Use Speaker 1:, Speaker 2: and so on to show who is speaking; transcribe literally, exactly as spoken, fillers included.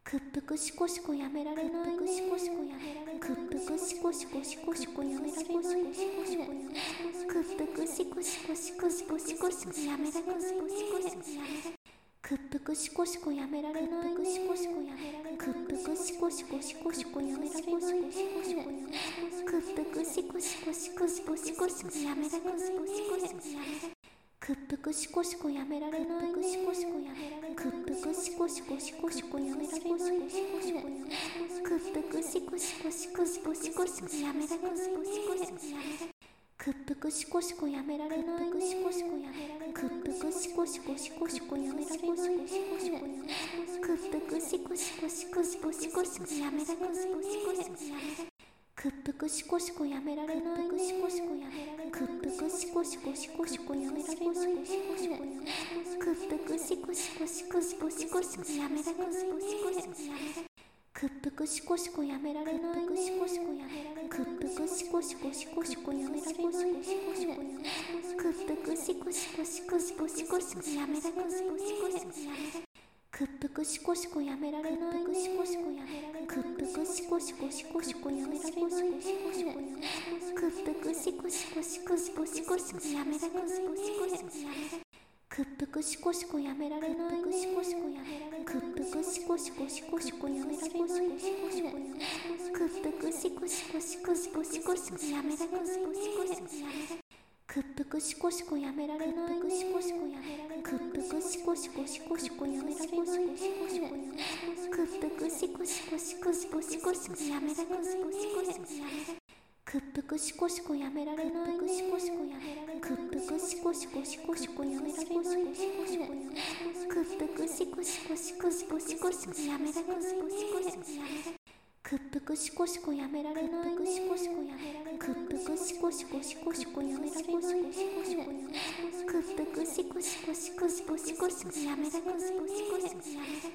Speaker 1: 屈服シコシコやめられないね。屈服シコシコシコシコやめられないね。屈服シコシコシコシコシコシコやめられないね。屈服シコシコやめられないね。屈服シコシコシコシコやめられないね。屈服シコシコシコシコシコシコやめられないね。屈服シコシコやめられないね。屈服シコシコシコシコやめられないね。屈服シコシコシコシコシコシコやめられないね。屈服シコシコやめられないね。屈服シコシコシコシコやめられないね。屈服シコシコシコシコシコシコやめられないね。屈服シコシコやめられないね。屈服シコシコシコシコやめられないね。屈服シコシコシコシコシコシコやめられないね。屈服シコシコやめられないね。屈服シコシコシコシコやめられないね。屈服シコシコシコシコシコシコやめられないね。屈服シコシコやめられないね。屈服シコシコシコシコやめられないね。屈服シコシコシコシコシコシコやめられないね。屈服シコシコやめられないね。屈服シコシコシコシコやめられないね。屈服シコシコシコシコシコシコやめられないね。屈服シコシコやめられないね。屈服シコシコシコシコやめられないね。屈服シコシコシコシコシコシコやめられないね。屈服シコシコやめられないね。屈服シコシコシコシコやめられないね。屈服シコシコシコシコシコシコやめられないね。屈服シコシコやめられないね。屈服シコシコシコシコやめられないね。屈服シコシコシコシコシコシコやめられないね。